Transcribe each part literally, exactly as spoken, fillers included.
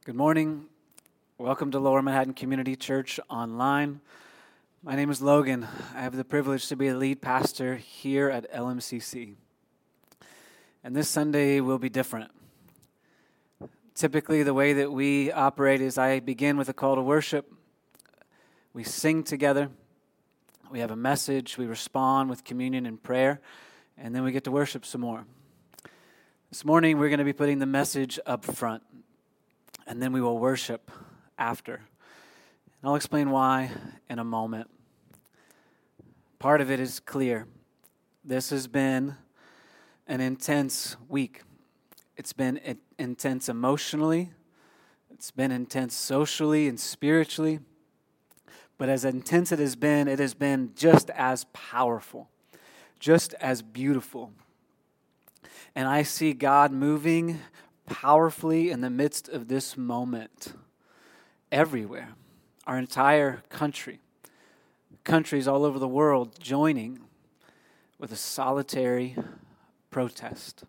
Good morning. Welcome to Lower Manhattan Community Church Online. My name is Logan. I have the privilege to be the lead pastor here at L M C C. And this Sunday will be different. Typically, the way that we operate is I begin with a call to worship. We sing together. We have a message. We respond with communion and prayer. And then we get to worship some more. This morning, we're going to be putting the message up front. And then we will worship after. And I'll explain why in a moment. Part of it is clear. This has been an intense week. It's been intense emotionally. It's been intense socially and spiritually. But as intense it has been, it has been just as powerful, just as beautiful. And I see God moving powerfully in the midst of this moment everywhere. Our entire country, countries all over the world joining with a solitary protest.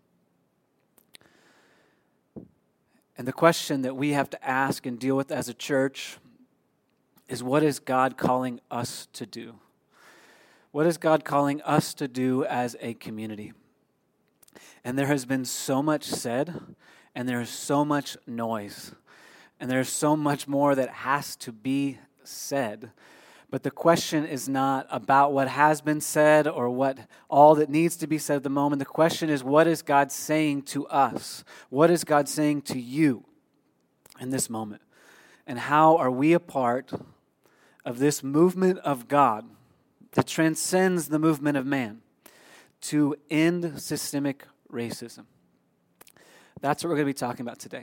And the question that we have to ask and deal with as a church is, what is God calling us to do? What is God calling us to do as a community? And there has been so much said, and there is so much noise, and there's so much more that has to be said. But the question is not about what has been said or what all that needs to be said at the moment. The question is, what is God saying to us? What is God saying to you in this moment? And how are we a part of this movement of God that transcends the movement of man to end systemic racism? That's what we're going to be talking about today.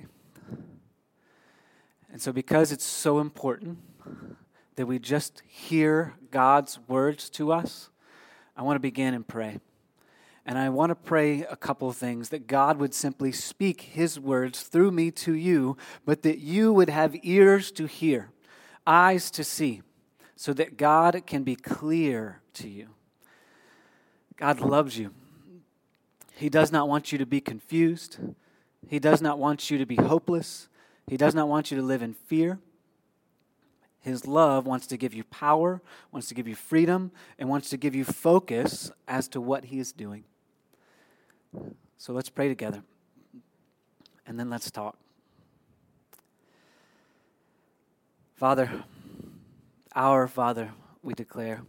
And so because it's so important that we just hear God's words to us, I want to begin and pray. And I want to pray a couple of things, that God would simply speak His words through me to you, but that you would have ears to hear, eyes to see, so that God can be clear to you. God loves you. He does not want you to be confused. He does not want you to be hopeless. He does not want you to live in fear. His love wants to give you power, wants to give you freedom, and wants to give you focus as to what He is doing. So let's pray together, and then let's talk. Father, our Father, we declare,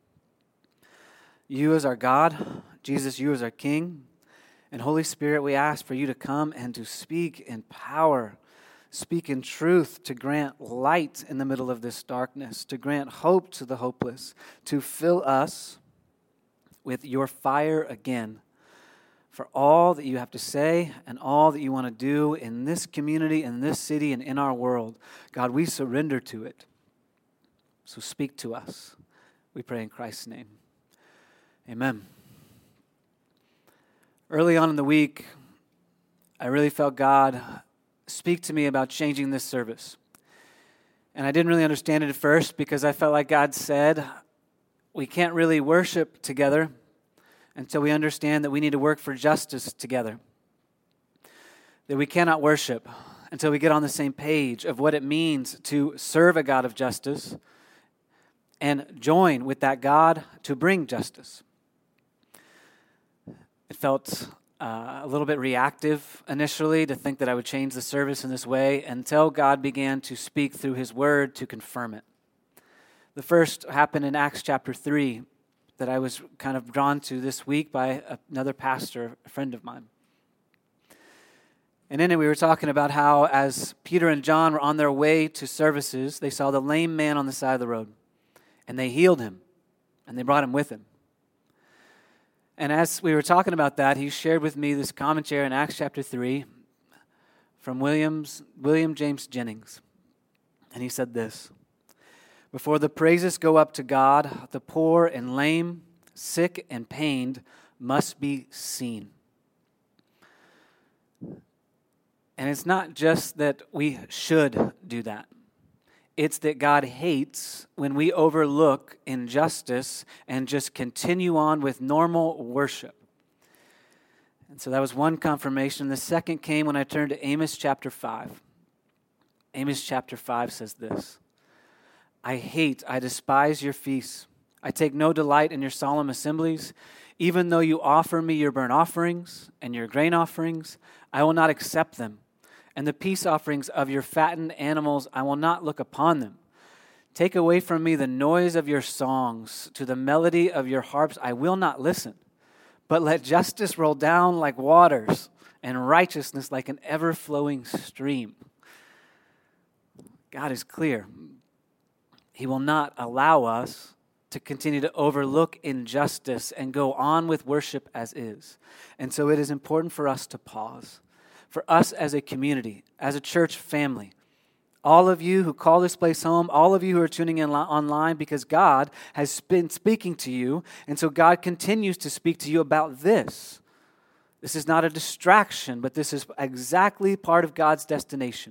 You as our God, Jesus, You as our King, and Holy Spirit, we ask for You to come and to speak in power, speak in truth, to grant light in the middle of this darkness, to grant hope to the hopeless, to fill us with Your fire again for all that You have to say and all that You want to do in this community, in this city, and in our world. God, we surrender to it. So speak to us. We pray in Christ's name. Amen. Early on in the week, I really felt God speak to me about changing this service. And I didn't really understand it at first because I felt like God said, we can't really worship together until we understand that we need to work for justice together. That we cannot worship until we get on the same page of what it means to serve a God of justice and join with that God to bring justice. It felt uh, a little bit reactive initially to think that I would change the service in this way until God began to speak through His Word to confirm it. The first happened in Acts chapter three that I was kind of drawn to this week by another pastor, a friend of mine. And in it we were talking about how as Peter and John were on their way to services, they saw the lame man on the side of the road. And they healed him, and they brought him with him. And as we were talking about that, he shared with me this commentary in Acts chapter three from Williams, William James Jennings. And he said this: Before the praises go up to God, the poor and lame, sick and pained must be seen. And it's not just that we should do that. It's that God hates when we overlook injustice and just continue on with normal worship. And so that was one confirmation. The second came when I turned to Amos chapter five. Amos chapter five says this: I hate, I despise your feasts. I take no delight in your solemn assemblies. Even though you offer me your burnt offerings and your grain offerings, I will not accept them. And the peace offerings of your fattened animals, I will not look upon them. Take away from me the noise of your songs. To the melody of your harps I will not listen. But let justice roll down like waters and righteousness like an ever-flowing stream. God is clear. He will not allow us to continue to overlook injustice and go on with worship as is. And so it is important for us to pause. For us as a community, as a church family, all of you who call this place home, all of you who are tuning in online, because God has been speaking to you, and so God continues to speak to you about this. This is not a distraction, but this is exactly part of God's destination.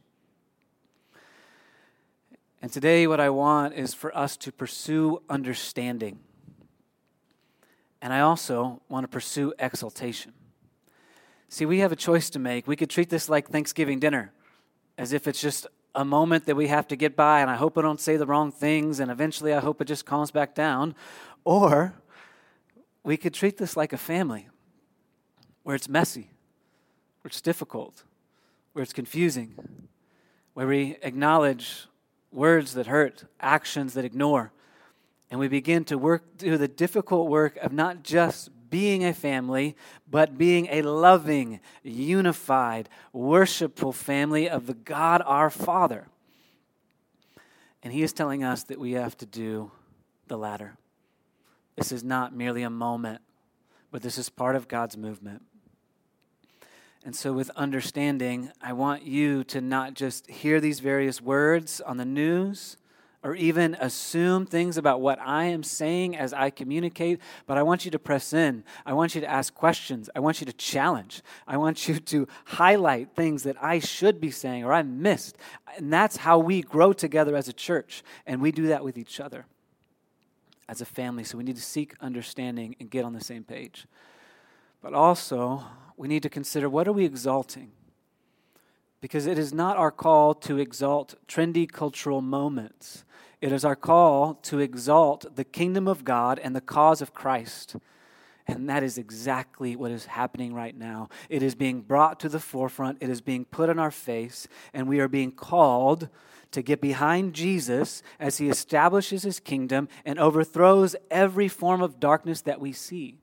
And today what I want is for us to pursue understanding. And I also want to pursue exaltation. See, we have a choice to make. We could treat this like Thanksgiving dinner, as if it's just a moment that we have to get by, and I hope I don't say the wrong things, and eventually I hope it just calms back down. Or we could treat this like a family, where it's messy, where it's difficult, where it's confusing, where we acknowledge words that hurt, actions that ignore, and we begin to work, do the difficult work of not just being a family, but being a loving, unified, worshipful family of the God our Father. And He is telling us that we have to do the latter. This is not merely a moment, but this is part of God's movement. And so with understanding, I want you to not just hear these various words on the news or even assume things about what I am saying as I communicate, but I want you to press in. I want you to ask questions. I want you to challenge. I want you to highlight things that I should be saying or I missed. And that's how we grow together as a church, and we do that with each other as a family. So we need to seek understanding and get on the same page. But also, we need to consider, what are we exalting? Because it is not our call to exalt trendy cultural moments. It is our call to exalt the kingdom of God and the cause of Christ. And that is exactly what is happening right now. It is being brought to the forefront. It is being put in our face. And we are being called to get behind Jesus as He establishes His kingdom and overthrows every form of darkness that we see.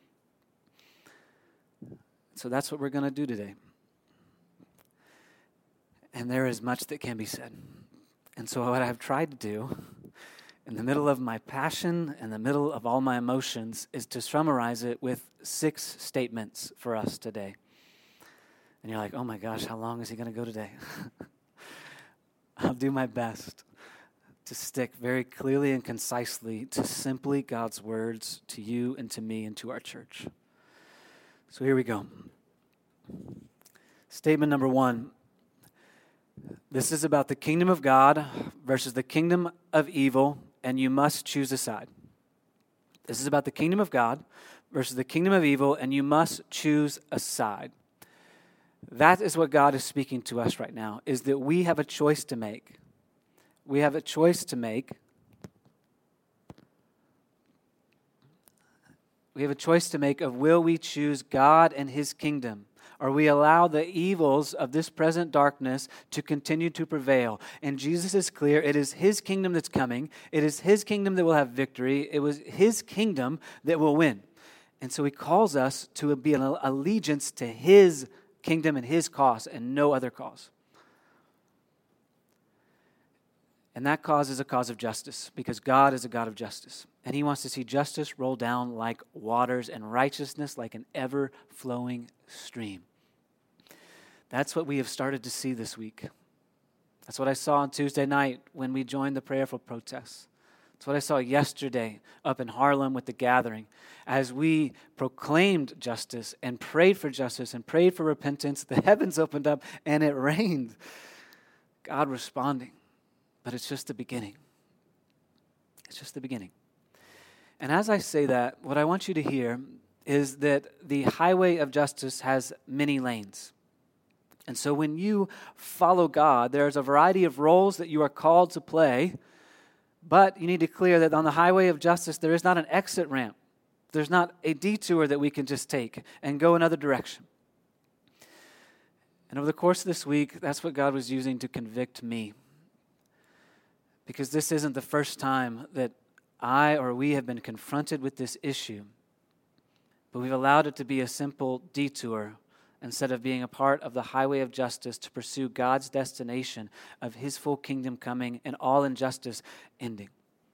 So that's what we're going to do today. And there is much that can be said. And so what I've tried to do in the middle of my passion, in the middle of all my emotions, is to summarize it with six statements for us today. And you're like, oh my gosh, how long is he going to go today? I'll do my best to stick very clearly and concisely to simply God's words to you and to me and to our church. So here we go. Statement number one. This is about the kingdom of God versus the kingdom of evil, and you must choose a side. This is about the kingdom of God versus the kingdom of evil, and you must choose a side. That is what God is speaking to us right now, is that we have a choice to make. We have a choice to make. We have a choice to make of, will we choose God and His kingdom, or we allow the evils of this present darkness to continue to prevail? And Jesus is clear. It is His kingdom that's coming. It is His kingdom that will have victory. It was His kingdom that will win. And so He calls us to be an allegiance to His kingdom and His cause and no other cause. And that cause is a cause of justice, because God is a God of justice. And He wants to see justice roll down like waters and righteousness like an ever-flowing stream. That's what we have started to see this week. That's what I saw on Tuesday night when we joined the prayerful protests. That's what I saw yesterday up in Harlem with the gathering. As we proclaimed justice and prayed for justice and prayed for repentance, the heavens opened up and it rained. God responding. But it's just the beginning. It's just the beginning. And as I say that, what I want you to hear is that the highway of justice has many lanes. And so when you follow God, there's a variety of roles that you are called to play, but you need to clear that on the highway of justice, there is not an exit ramp. There's not a detour that we can just take and go another direction. And over the course of this week, that's what God was using to convict me. Because this isn't the first time that I or we have been confronted with this issue, but we've allowed it to be a simple detour instead of being a part of the highway of justice to pursue God's destination of his full kingdom coming and all injustice ending.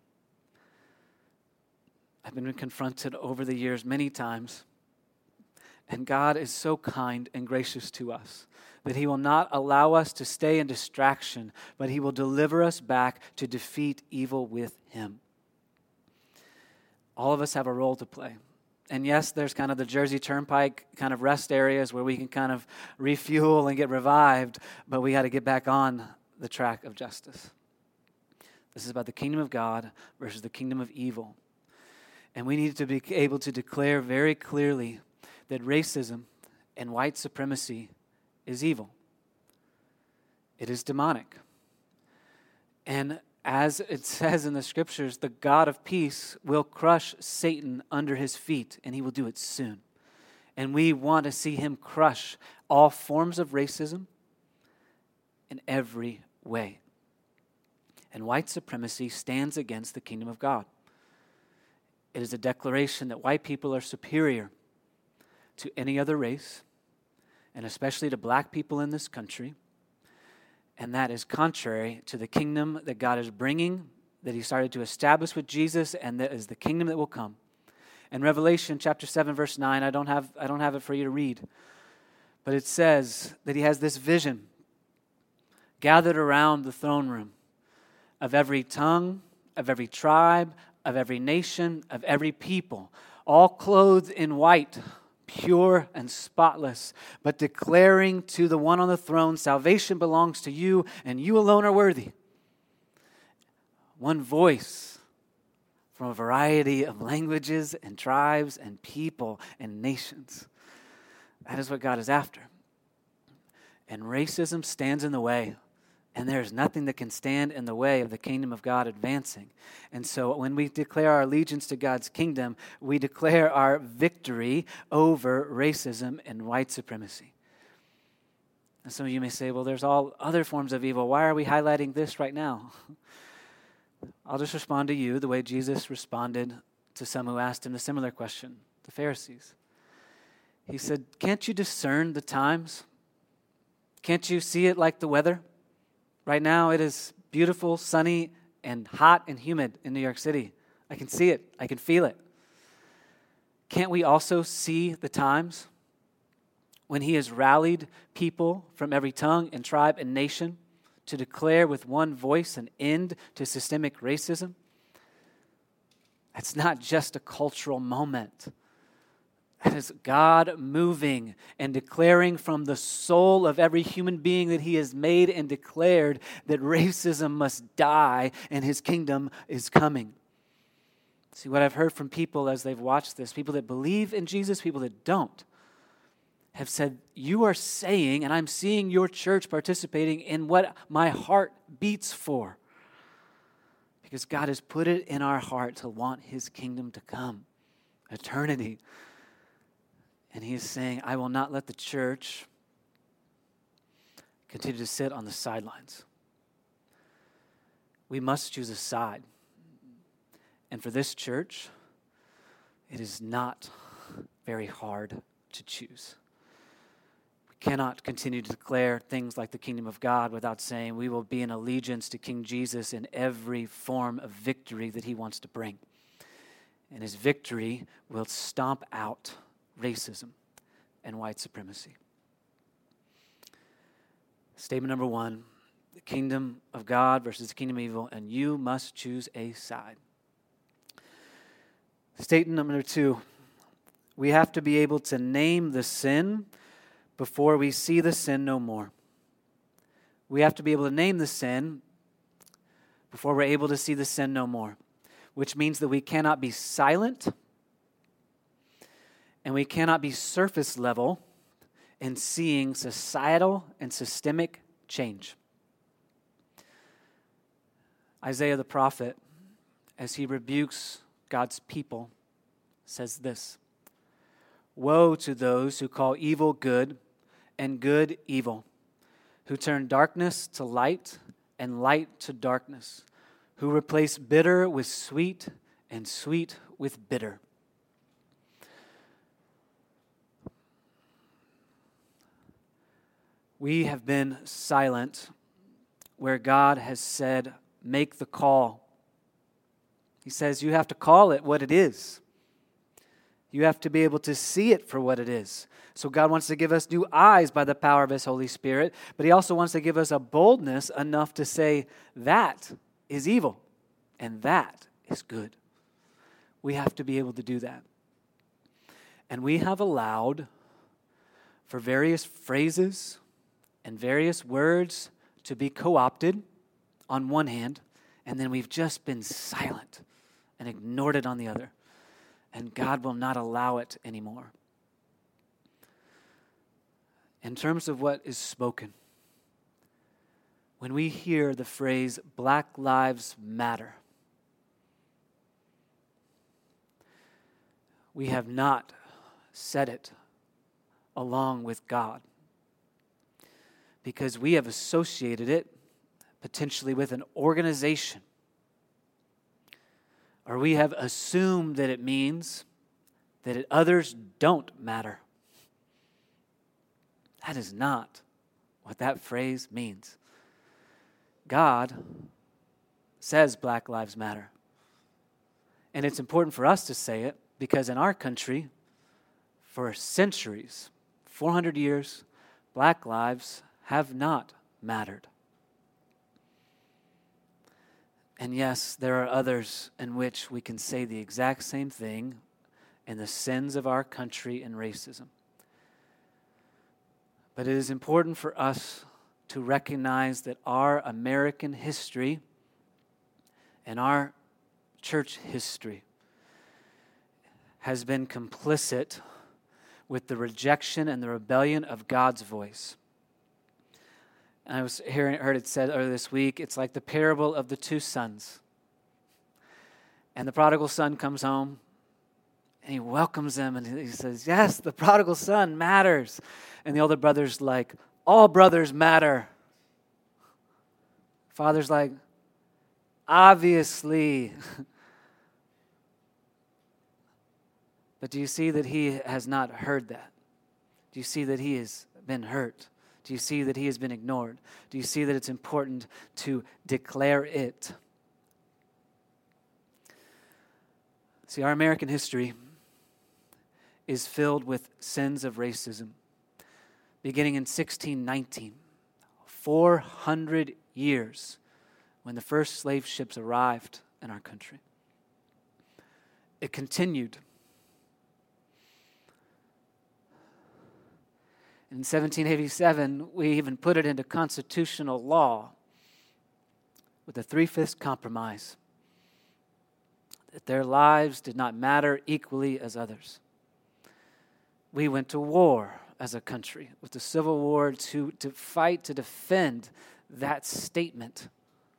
I've been confronted over the years many times, and God is so kind and gracious to us that he will not allow us to stay in distraction, but he will deliver us back to defeat evil with him. All of us have a role to play. And yes, there's kind of the Jersey Turnpike kind of rest areas where we can kind of refuel and get revived, but we got to get back on the track of justice. This is about the kingdom of God versus the kingdom of evil. And we need to be able to declare very clearly that racism and white supremacy is evil. It is demonic. And as it says in the scriptures, the God of peace will crush Satan under his feet, and he will do it soon. And we want to see him crush all forms of racism in every way. And white supremacy stands against the kingdom of God. It is a declaration that white people are superior to any other race, and especially to black people in this country. And that is contrary to the kingdom that God is bringing, that he started to establish with Jesus, and that is the kingdom that will come. In Revelation chapter seven, verse nine, I don't have, I don't have it for you to read, but it says that he has this vision gathered around the throne room of every tongue, of every tribe, of every nation, of every people, all clothed in white, pure and spotless, but declaring to the one on the throne, salvation belongs to you, and you alone are worthy. One voice from a variety of languages and tribes and people and nations. That is what God is after. And racism stands in the way. And there is nothing that can stand in the way of the kingdom of God advancing. And so when we declare our allegiance to God's kingdom, we declare our victory over racism and white supremacy. And some of you may say, well, there's all other forms of evil. Why are we highlighting this right now? I'll just respond to you the way Jesus responded to some who asked him a similar question, the Pharisees. He said, can't you discern the times? Can't you see it like the weather? Right now, it is beautiful, sunny, and hot and humid in New York City. I can see it. I can feel it. Can't we also see the times when he has rallied people from every tongue and tribe and nation to declare with one voice an end to systemic racism? That's not just a cultural moment. That is God moving and declaring from the soul of every human being that he has made and declared that racism must die and his kingdom is coming. See, what I've heard from people as they've watched this, people that believe in Jesus, people that don't, have said, you are saying, and I'm seeing your church participating in what my heart beats for. Because God has put it in our heart to want his kingdom to come, eternity. And he is saying, I will not let the church continue to sit on the sidelines. We must choose a side. And for this church, it is not very hard to choose. We cannot continue to declare things like the kingdom of God without saying we will be in allegiance to King Jesus in every form of victory that he wants to bring. And his victory will stomp out racism and white supremacy. Statement number one, the kingdom of God versus the kingdom of evil, and you must choose a side. Statement number two, we have to be able to name the sin before we see the sin no more. We have to be able to name the sin before we're able to see the sin no more, which means that we cannot be silent and we cannot be surface level in seeing societal and systemic change. Isaiah the prophet, as he rebukes God's people, says this: "Woe to those who call evil good and good evil, who turn darkness to light and light to darkness, who replace bitter with sweet and sweet with bitter." We have been silent where God has said, make the call. He says you have to call it what it is. You have to be able to see it for what it is. So God wants to give us new eyes by the power of His Holy Spirit, but He also wants to give us a boldness enough to say that is evil and that is good. We have to be able to do that. And we have allowed for various phrases and various words to be co-opted on one hand, and then we've just been silent and ignored it on the other. And God will not allow it anymore. In terms of what is spoken, when we hear the phrase Black Lives Matter, we have not said it along with God, because we have associated it potentially with an organization, or we have assumed that it means that it, others don't matter. That is not what that phrase means. God says Black Lives Matter. And it's important for us to say it because in our country, for centuries, four hundred years, Black lives have not mattered. And yes, there are others in which we can say the exact same thing in the sins of our country and racism. But it is important for us to recognize that our American history and our church history has been complicit with the rejection and the rebellion of God's voice. And I was hearing, heard it said earlier this week, it's like the parable of the two sons. And the prodigal son comes home, and he welcomes them, and he says, yes, the prodigal son matters. And the older brother's like, all brothers matter. Father's like, obviously. But do you see that he has not heard that? Do you see that he has been hurt? Do you see that he has been ignored? Do you see that it's important to declare it? See, our American history is filled with sins of racism. Beginning in sixteen nineteen, four hundred years when the first slave ships arrived in our country. It continued. In seventeen eighty-seven, we even put it into constitutional law with the Three-Fifths Compromise, that their lives did not matter equally as others. We went to war as a country with the Civil War to, to fight to defend that statement.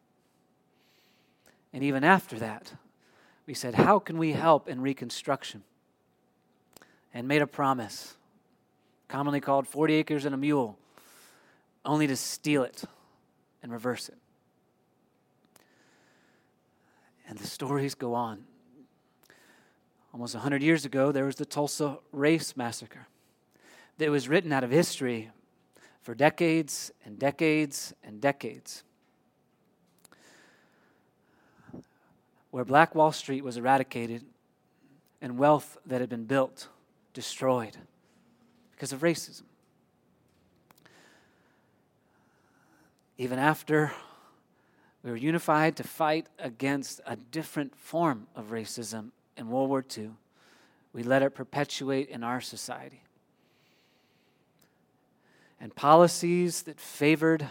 And even after that, we said, how can we help in Reconstruction? And made a promise, commonly called forty acres and a mule, only to steal it and reverse it. And the stories go on. Almost one hundred years ago, there was the Tulsa Race Massacre that was written out of history for decades and decades and decades, where Black Wall Street was eradicated and wealth that had been built destroyed because of racism. Even after we were unified to fight against a different form of racism in World War Two, we let it perpetuate in our society. And policies that favored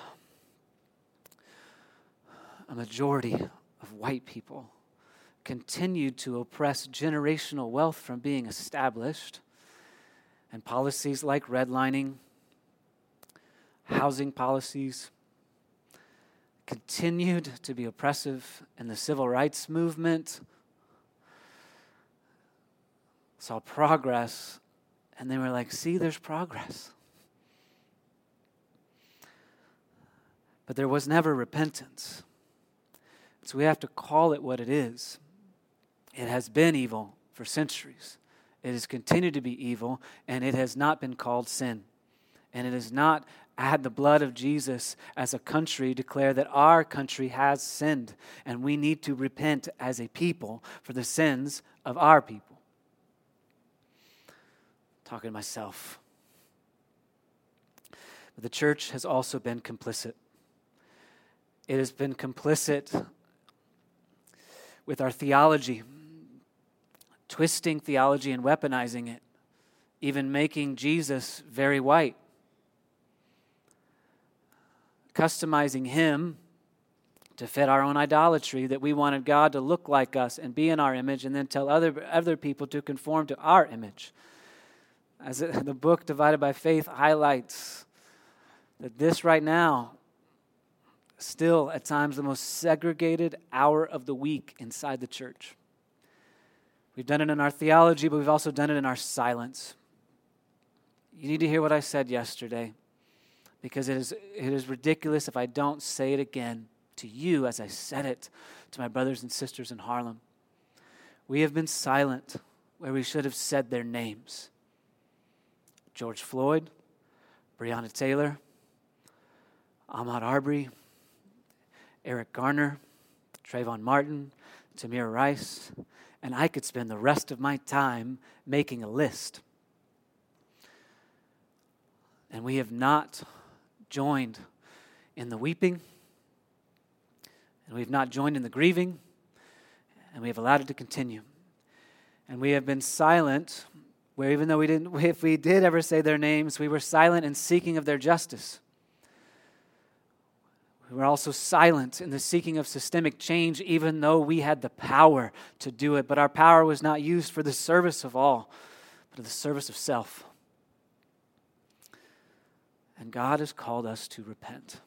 a majority of white people continued to oppress generational wealth from being established. And policies like redlining housing policies, continued to be oppressive in the civil rights movement, saw progress, and they were like, see, there's progress. But there was never repentance. So we have to call it what it is. It has been evil for centuries. It has continued to be evil, and it has not been called sin. And it has not had the blood of Jesus as a country declare that our country has sinned, and we need to repent as a people for the sins of our people. Talking to myself. But the church has also been complicit. It has been complicit with our theology, twisting theology and weaponizing it, even making Jesus very white, customizing him to fit our own idolatry, that we wanted God to look like us and be in our image, and then tell other, other people to conform to our image. As it, the book Divided by Faith highlights, that this right now, still at times the most segregated hour of the week inside the church. We've done it in our theology, but we've also done it in our silence. You need to hear what I said yesterday, because it is, it is ridiculous if I don't say it again to you as I said it to my brothers and sisters in Harlem. We have been silent where we should have said their names. George Floyd, Breonna Taylor, Ahmaud Arbery, Eric Garner, Trayvon Martin, Tamir Rice, and I could spend the rest of my time making a list. And we have not joined in the weeping, and we have not joined in the grieving, and we have allowed it to continue. And we have been silent, where even though we didn't, if we did ever say their names, we were silent in seeking of their justice. We were also silent in the seeking of systemic change, even though we had the power to do it. But our power was not used for the service of all, but for the service of self. And God has called us to repent.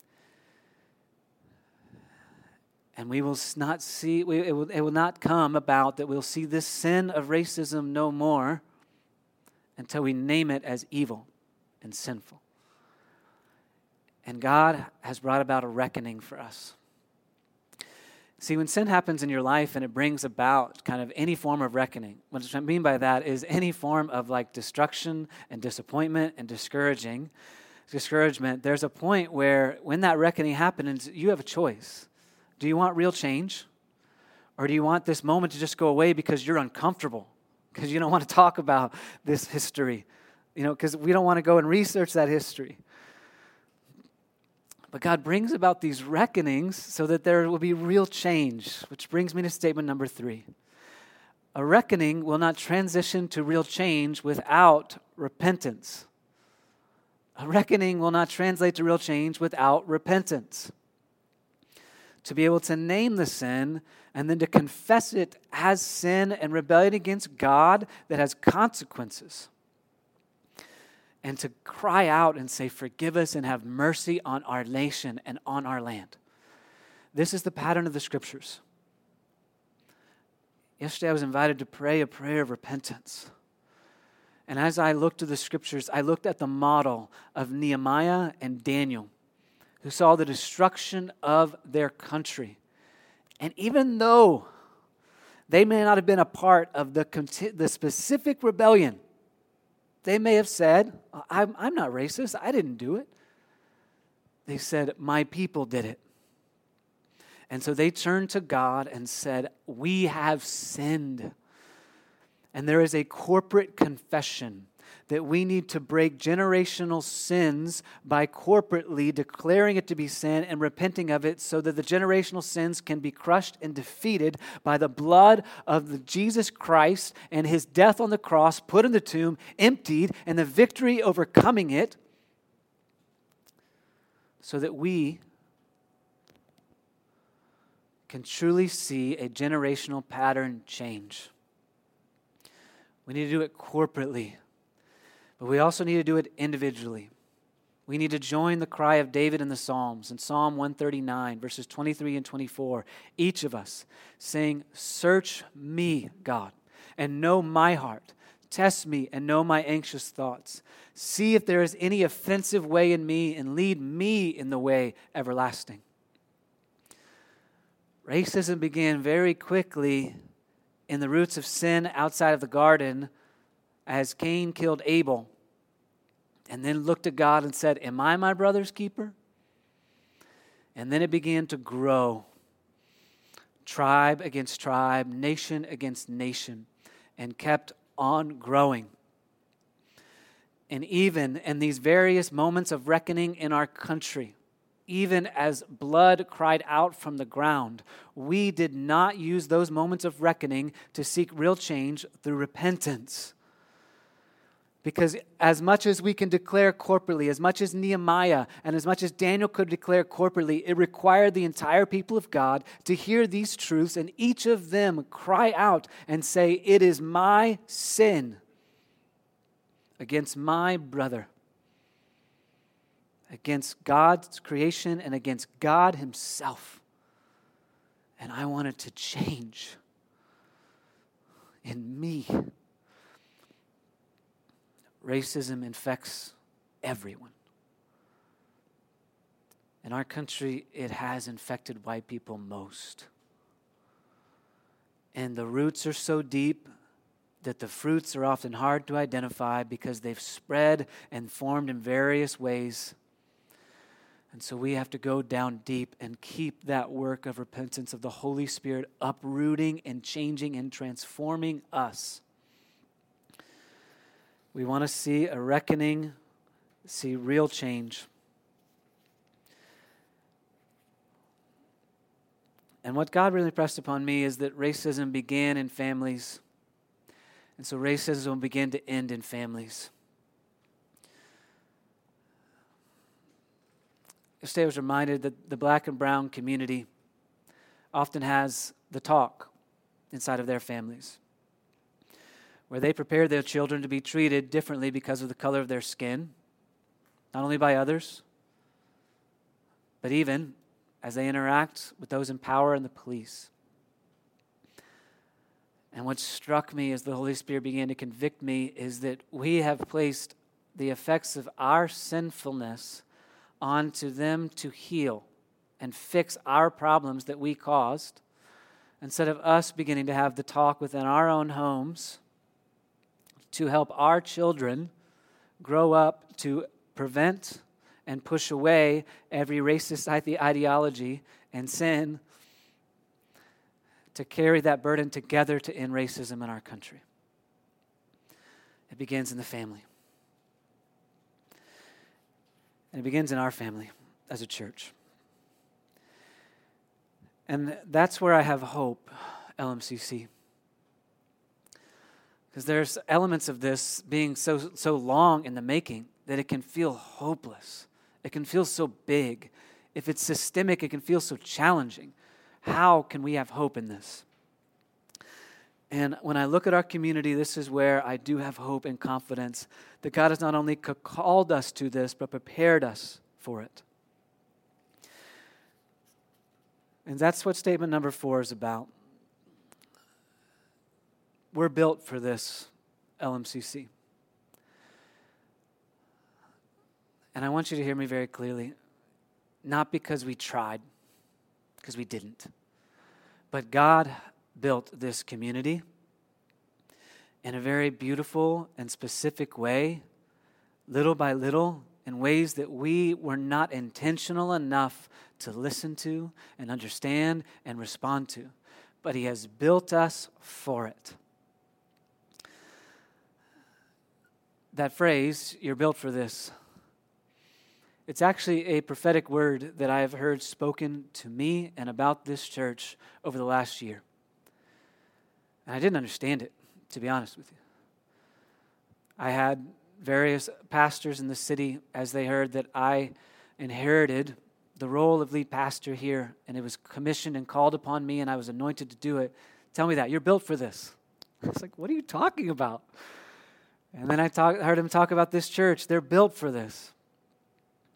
And we will not see, we, it, will, it will not come about that we'll see this sin of racism no more until we name it as evil and sinful. And God has brought about a reckoning for us. See, when sin happens in your life and it brings about kind of any form of reckoning, what I mean by that is any form of like destruction and disappointment and discouraging, discouragement, there's a point where when that reckoning happens, you have a choice. Do you want real change? Or do you want this moment to just go away because you're uncomfortable? Because you don't want to talk about this history? You know, because we don't want to go and research that history. But God brings about these reckonings so that there will be real change, which brings me to statement number three. A reckoning will not transition to real change without repentance. A reckoning will not translate to real change without repentance. To be able to name the sin and then to confess it as sin and rebellion against God that has consequences. And to cry out and say, forgive us and have mercy on our nation and on our land. This is the pattern of the Scriptures. Yesterday I was invited to pray a prayer of repentance. And as I looked to the Scriptures, I looked at the model of Nehemiah and Daniel, who saw the destruction of their country. And even though they may not have been a part of the, the specific rebellion, they may have said, I'm, I'm not racist, I didn't do it. They said, my people did it. And so they turned to God and said, we have sinned. And there is a corporate confession that we need to break generational sins by corporately declaring it to be sin and repenting of it so that the generational sins can be crushed and defeated by the blood of the Jesus Christ and his death on the cross, put in the tomb, emptied, and the victory overcoming it, so that we can truly see a generational pattern change. We need to do it corporately. But we also need to do it individually. We need to join the cry of David in the Psalms. In Psalm one thirty-nine, verses twenty-three and twenty-four, each of us saying, "Search me, God, and know my heart. Test me and know my anxious thoughts. See if there is any offensive way in me, and lead me in the way everlasting." Racism began very quickly in the roots of sin outside of the garden as Cain killed Abel and then looked at God and said, "Am I my brother's keeper?" And then it began to grow. Tribe against tribe, nation against nation, and kept on growing. And even in these various moments of reckoning in our country, even as blood cried out from the ground, we did not use those moments of reckoning to seek real change through repentance. Because as much as we can declare corporately, as much as Nehemiah and as much as Daniel could declare corporately, it required the entire people of God to hear these truths and each of them cry out and say, "It is my sin against my brother, against God's creation and against God himself. And I want it to change in me." Racism infects everyone. In our country, it has infected white people most. And the roots are so deep that the fruits are often hard to identify because they've spread and formed in various ways. And so we have to go down deep and keep that work of repentance of the Holy Spirit uprooting and changing and transforming us. We want to see a reckoning, see real change. And what God really pressed upon me is that racism began in families. And so racism will begin to end in families. Yesterday I was reminded that the black and brown community often has the talk inside of their families, where they prepare their children to be treated differently because of the color of their skin, not only by others, but even as they interact with those in power and the police. And what struck me as the Holy Spirit began to convict me is that we have placed the effects of our sinfulness onto them to heal and fix our problems that we caused, instead of us beginning to have the talk within our own homes to help our children grow up to prevent and push away every racist ideology and sin, to carry that burden together to end racism in our country. It begins in the family. And it begins in our family as a church. And that's where I have hope, L M C C. Because there's elements of this being so so long in the making that it can feel hopeless. It can feel so big. If it's systemic, it can feel so challenging. How can we have hope in this? And when I look at our community, this is where I do have hope and confidence that God has not only called us to this, but prepared us for it. And that's what statement number four is about. We're built for this, L M C C. And I want you to hear me very clearly. Not because we tried, because we didn't. But God built this community in a very beautiful and specific way, little by little, in ways that we were not intentional enough to listen to and understand and respond to. But He has built us for it. That phrase, "you're built for this," it's actually a prophetic word that I have heard spoken to me and about this church over the last year. And I didn't understand it, to be honest with you. I had various pastors in the city, as they heard that I inherited the role of lead pastor here, and it was commissioned and called upon me, and I was anointed to do it. Tell me that, you're built for this. I was like, what are you talking about? And then I talk, heard him talk about this church. They're built for this.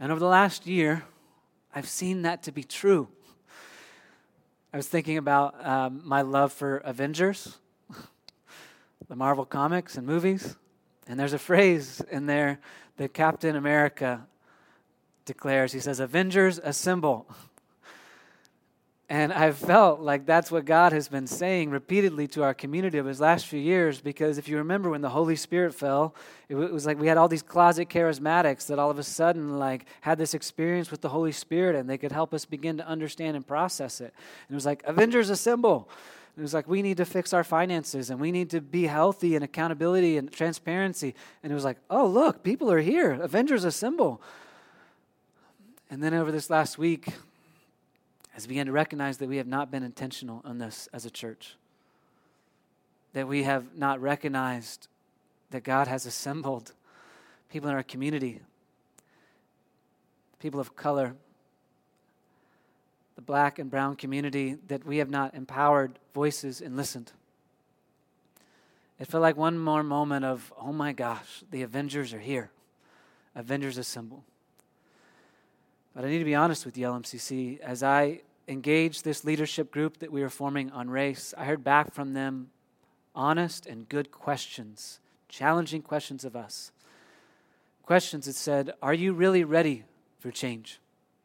And over the last year, I've seen that to be true. I was thinking about um, my love for Avengers, the Marvel comics and movies. And there's a phrase in there that Captain America declares. He says, "Avengers, assemble." And I've felt like that's what God has been saying repeatedly to our community over his last few years, because if you remember when the Holy Spirit fell, it was like we had all these closet charismatics that all of a sudden like had this experience with the Holy Spirit, and they could help us begin to understand and process it. And it was like, "Avengers, assemble." It was like, we need to fix our finances, and we need to be healthy and accountability and transparency. And it was like, oh, look, people are here. Avengers, assemble. And then over this last week, as we began to recognize that we have not been intentional on this as a church, that we have not recognized that God has assembled people in our community, people of color, the black and brown community, that we have not empowered voices and listened. It felt like one more moment of, oh my gosh, the Avengers are here. Avengers assemble. But I need to be honest with you, L M C C. As I engaged this leadership group that we were forming on race, I heard back from them honest and good questions, challenging questions of us. Questions that said, are you really ready for change?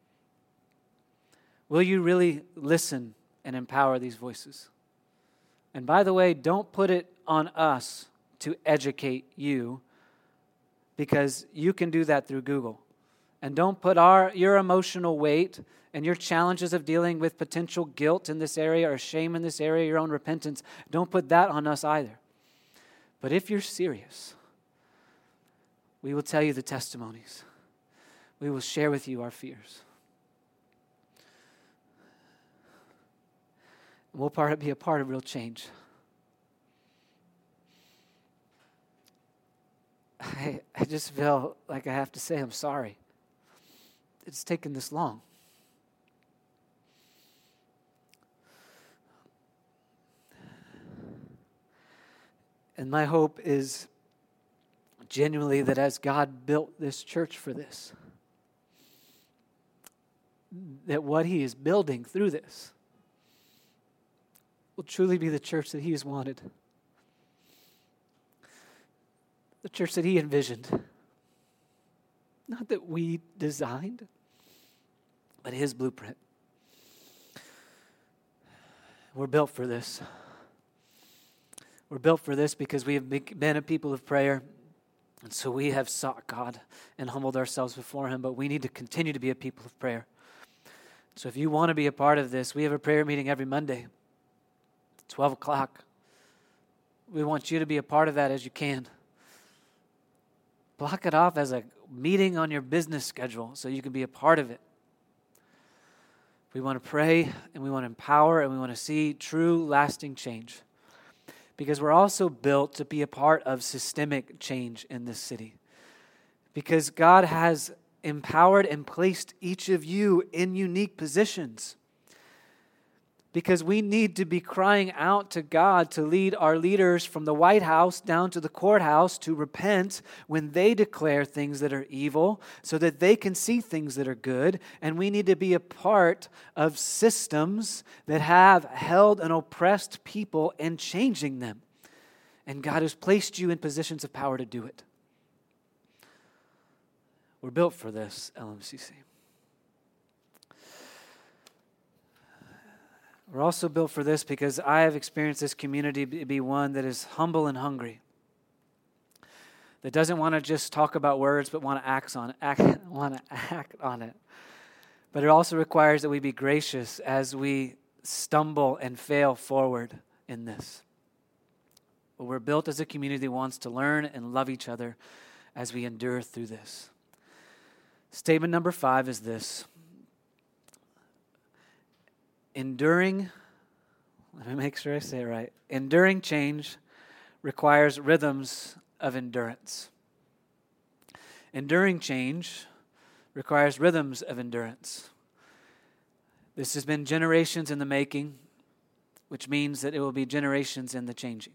Will you really listen and empower these voices? And by the way, don't put it on us to educate you, because you can do that through Google. And don't put our your emotional weight and your challenges of dealing with potential guilt in this area or shame in this area, your own repentance, don't put that on us either. But if you're serious, we will tell you the testimonies. We will share with you our fears. And we'll part, be a part of real change. I, I just feel like I have to say I'm sorry. It's taken this long. And my hope is genuinely that as God built this church for this, that what he is building through this will truly be the church that he has wanted. The church that he envisioned. Not that we designed, but his blueprint. We're built for this. We're built for this because we have been a people of prayer. And so we have sought God and humbled ourselves before him, but we need to continue to be a people of prayer. So if you want to be a part of this, we have a prayer meeting every Monday, twelve o'clock. We want you to be a part of that as you can. Block it off as a meeting on your business schedule so you can be a part of it. We want to pray, and we want to empower, and we want to see true, lasting change. Because we're also built to be a part of systemic change in this city. Because God has empowered and placed each of you in unique positions. Because we need to be crying out to God to lead our leaders from the White House down to the courthouse to repent when they declare things that are evil so that they can see things that are good. And we need to be a part of systems that have held and oppressed people and changing them. And God has placed you in positions of power to do it. We're built for this, L M C C. We're also built for this because I have experienced this community to be one that is humble and hungry. That doesn't want to just talk about words, but want to act on it, act, want to act on it. But it also requires that we be gracious as we stumble and fail forward in this. But we're built as a community that wants to learn and love each other as we endure through this. Statement number five is this. Enduring, let me make sure I say it right. Enduring change requires rhythms of endurance. Enduring change requires rhythms of endurance. This has been generations in the making, which means that it will be generations in the changing.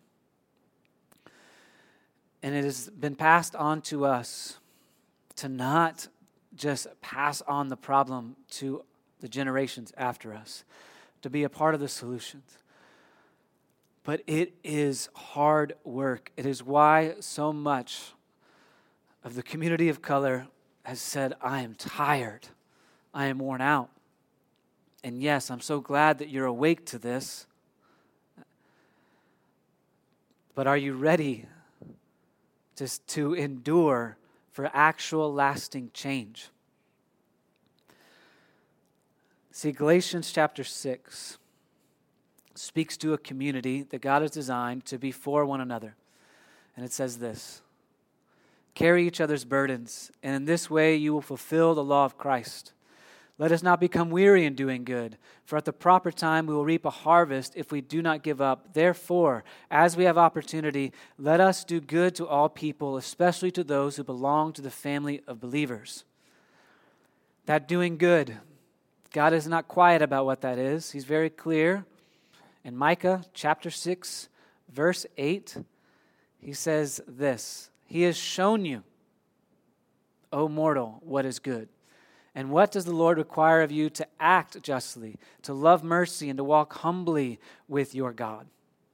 And it has been passed on to us to not just pass on the problem to the generations after us, to be a part of the solutions. But it is hard work. It is why so much of the community of color has said, I am tired. I am worn out. And yes, I'm so glad that you're awake to this. But are you ready just to endure for actual lasting change? See, Galatians chapter six speaks to a community that God has designed to be for one another. And it says this: carry each other's burdens, and in this way you will fulfill the law of Christ. Let us not become weary in doing good, for at the proper time we will reap a harvest if we do not give up. Therefore, as we have opportunity, let us do good to all people, especially to those who belong to the family of believers. That doing good, God is not quiet about what that is. He's very clear. In Micah chapter six, verse eight, he says this: He has shown you, O mortal, what is good. And what does the Lord require of you? To act justly, to love mercy, and to walk humbly with your God.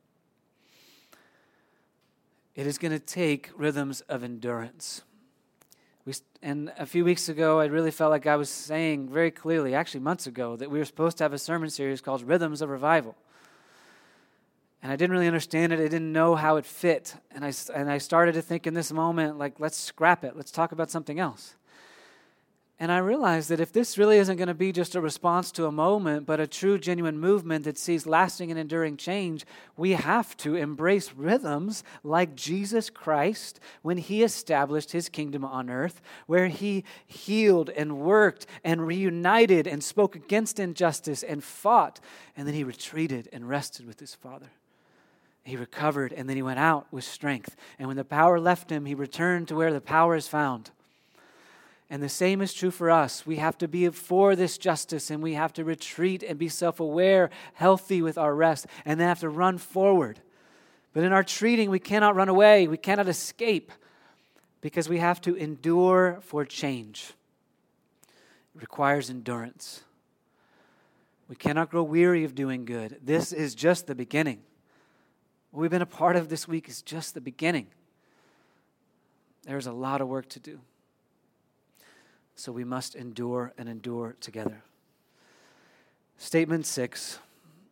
It is going to take rhythms of endurance. We, and a few weeks ago, I really felt like I was saying very clearly, actually months ago, that we were supposed to have a sermon series called Rhythms of Revival. And I didn't really understand it. I didn't know how it fit. And I, and I started to think in this moment, like, let's scrap it. Let's talk about something else. And I realized that if this really isn't going to be just a response to a moment, but a true, genuine movement that sees lasting and enduring change, we have to embrace rhythms like Jesus Christ when he established his kingdom on earth, where he healed and worked and reunited and spoke against injustice and fought, and then he retreated and rested with his Father. He recovered, and then he went out with strength. And when the power left him, he returned to where the power is found. And the same is true for us. We have to be for this justice, and we have to retreat and be self-aware, healthy with our rest, and then have to run forward. But in our treating, we cannot run away. We cannot escape, because we have to endure for change. It requires endurance. We cannot grow weary of doing good. This is just the beginning. What we've been a part of this week is just the beginning. There's a lot of work to do. So we must endure and endure together. Statement six.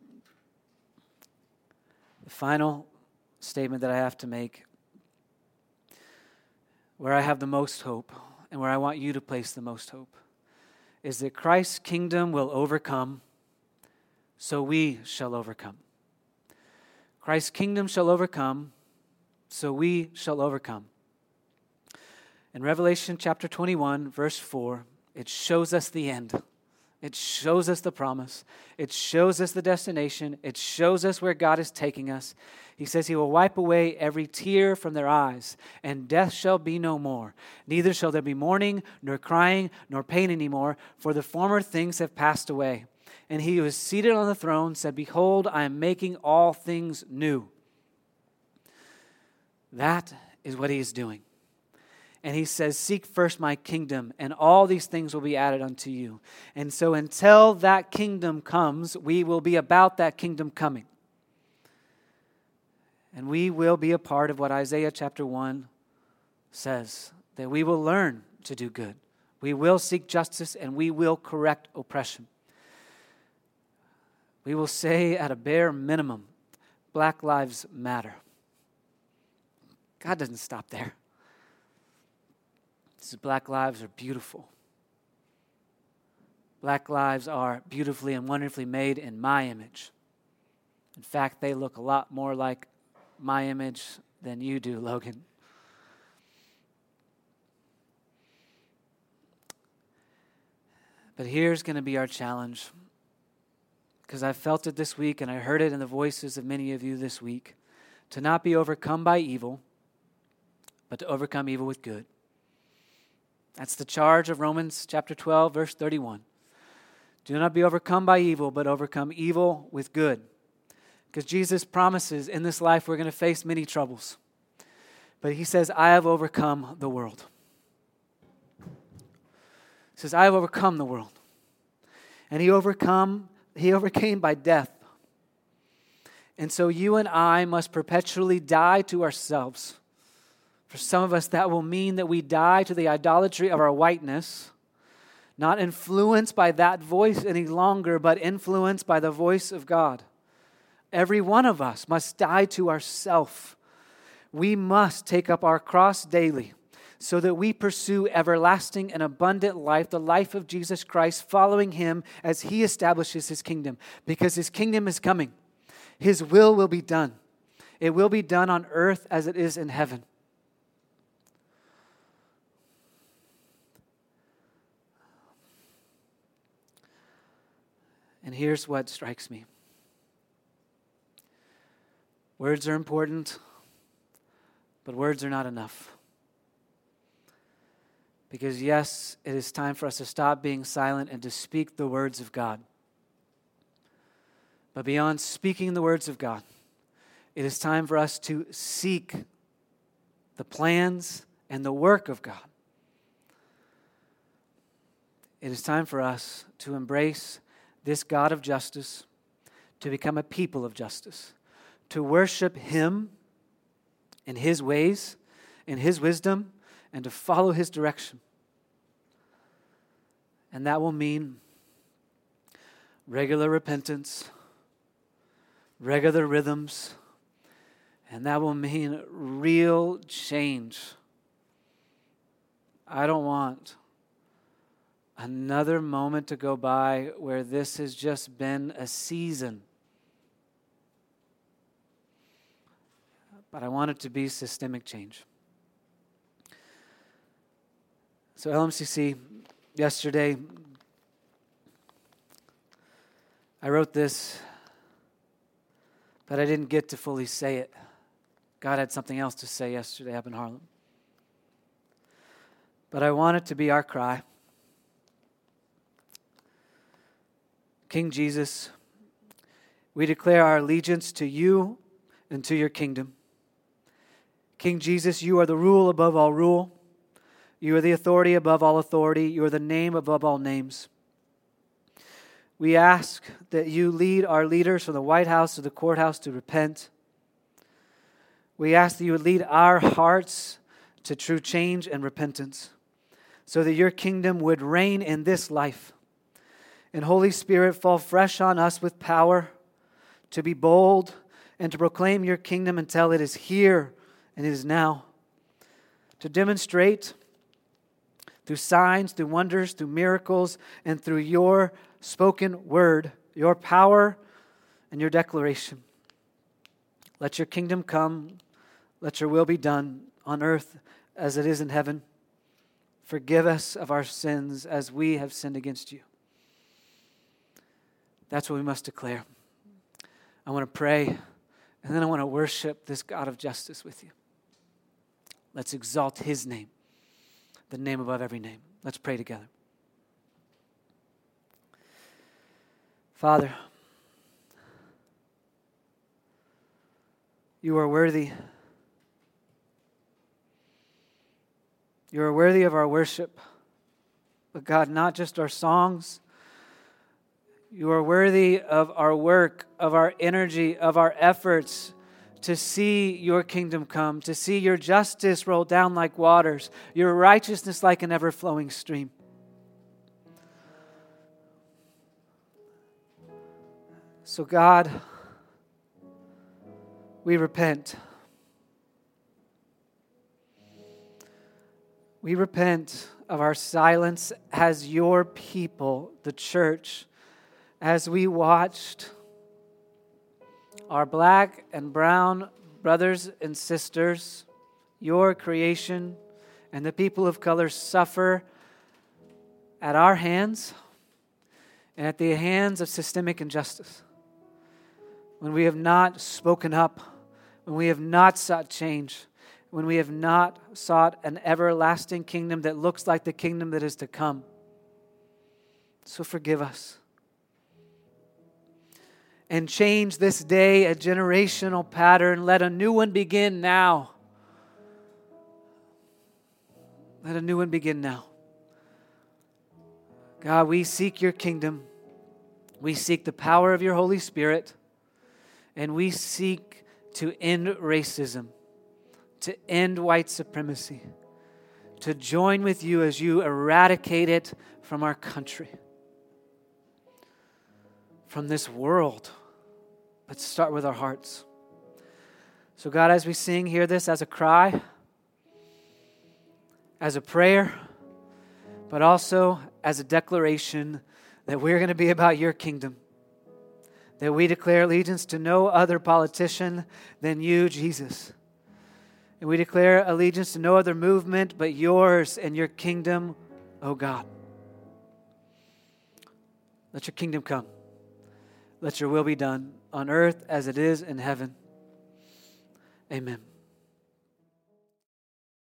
The final statement that I have to make, where I have the most hope and where I want you to place the most hope, is that Christ's kingdom will overcome, so we shall overcome. Christ's kingdom shall overcome, so we shall overcome. In Revelation chapter twenty-one, verse four, it shows us the end. It shows us the promise. It shows us the destination. It shows us where God is taking us. He says he will wipe away every tear from their eyes, and death shall be no more. Neither shall there be mourning, nor crying, nor pain anymore, for the former things have passed away. And he who is seated on the throne said, Behold, I am making all things new. That is what he is doing. And he says, seek first my kingdom, and all these things will be added unto you. And so until that kingdom comes, we will be about that kingdom coming. And we will be a part of what Isaiah chapter one says, that we will learn to do good. We will seek justice, and we will correct oppression. We will say at a bare minimum, Black Lives Matter. God doesn't stop there. Black lives are beautiful. Black lives are beautifully and wonderfully made in my image. In fact, they look a lot more like my image than you do, Logan. But here's going to be our challenge, because I felt it this week and I heard it in the voices of many of you this week, to not be overcome by evil, but to overcome evil with good. That's the charge of Romans chapter twelve, verse thirty-one. Do not be overcome by evil, but overcome evil with good. Because Jesus promises in this life we're going to face many troubles. But he says, I have overcome the world. He says, I have overcome the world. And he overcome, he overcame by death. And so you and I must perpetually die to ourselves. For some of us, that will mean that we die to the idolatry of our whiteness, not influenced by that voice any longer, but influenced by the voice of God. Every one of us must die to ourself. We must take up our cross daily so that we pursue everlasting and abundant life, the life of Jesus Christ, following him as he establishes his kingdom. Because his kingdom is coming. His will will be done. It will be done on earth as it is in heaven. And here's what strikes me. Words are important, but words are not enough. Because yes, it is time for us to stop being silent and to speak the words of God. But beyond speaking the words of God, it is time for us to seek the plans and the work of God. It is time for us to embrace this God of justice, to become a people of justice, to worship him in his ways, in his wisdom, and to follow his direction. And that will mean regular repentance, regular rhythms, and that will mean real change. I don't want another moment to go by where this has just been a season. But I want it to be systemic change. So L M C C, yesterday, I wrote this, but I didn't get to fully say it. God had something else to say yesterday up in Harlem. But I want it to be our cry. King Jesus, we declare our allegiance to you and to your kingdom. King Jesus, you are the rule above all rule. You are the authority above all authority. You are the name above all names. We ask that you lead our leaders from the White House to the courthouse to repent. We ask that you would lead our hearts to true change and repentance so that your kingdom would reign in this life. And Holy Spirit, fall fresh on us with power to be bold and to proclaim your kingdom until it is here and it is now. To demonstrate through signs, through wonders, through miracles, and through your spoken word, your power and your declaration. Let your kingdom come. Let your will be done on earth as it is in heaven. Forgive us of our sins as we have sinned against you. That's what we must declare. I want to pray, and then I want to worship this God of justice with you. Let's exalt his name, the name above every name. Let's pray together. Father, you are worthy. You are worthy of our worship. But God, not just our songs. You are worthy of our work, of our energy, of our efforts to see your kingdom come, to see your justice roll down like waters, your righteousness like an ever-flowing stream. So God, we repent. We repent of our silence as your people, the church, as we watched our black and brown brothers and sisters, your creation, and the people of color suffer at our hands and at the hands of systemic injustice. When we have not spoken up, when we have not sought change, when we have not sought an everlasting kingdom that looks like the kingdom that is to come. So forgive us. And change this day a generational pattern. Let a new one begin now. Let a new one begin now. God, we seek your kingdom. We seek the power of your Holy Spirit. And we seek to end racism, to end white supremacy, to join with you as you eradicate it from our country, from this world. Let's start with our hearts. So God, as we sing, hear this as a cry, as a prayer, but also as a declaration that we're going to be about your kingdom, that we declare allegiance to no other politician than you, Jesus. And we declare allegiance to no other movement but yours and your kingdom, oh God. Let your kingdom come. Let your will be done on earth as it is in heaven. Amen.